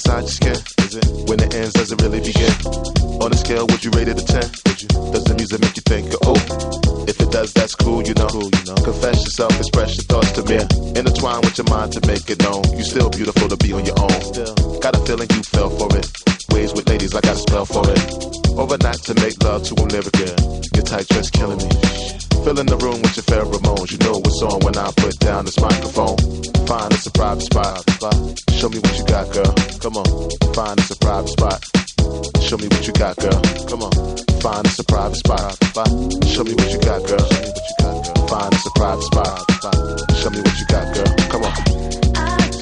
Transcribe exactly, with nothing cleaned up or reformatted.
inside your skin? Is it? When it ends, does it really begin? On a scale, would you rate it a ten? Would you? Does the music make you think, oh? If it does, that's cool, you know. Cool, you know. Confess yourself, express your thoughts to me. Yeah. Intertwine with your mind to make it known. You still beautiful to be on your own. Still. Got a feeling you fell for it. Ways with ladies, I got a spell for it. Overnight to make love to a lyric. Yeah. Your tight dress killing me. Filling the room with your pheromones. You know what's on when I put down this microphone. Find it's a private spot. Show me what you got, girl. Come on. Find it's a private spot. Show me what you got, girl. Come on. Find it's a private spot. Show me what you got, girl. Find it's a private spot. Show me what you got, girl. Come on. I